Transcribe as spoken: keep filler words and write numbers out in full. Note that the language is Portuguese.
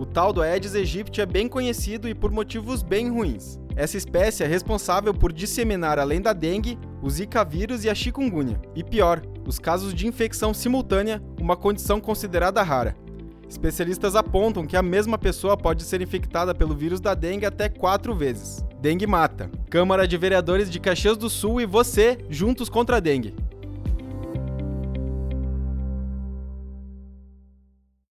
tal do Aedes aegypti é bem conhecido e por motivos bem ruins. Essa espécie é responsável por disseminar, além da dengue, o Zika vírus e a chikungunya. E pior, os casos de infecção simultânea, uma condição considerada rara. Especialistas apontam que a mesma pessoa pode ser infectada pelo vírus da dengue até quatro vezes. Dengue mata. Câmara de Vereadores de Caxias do Sul e você, juntos contra a dengue.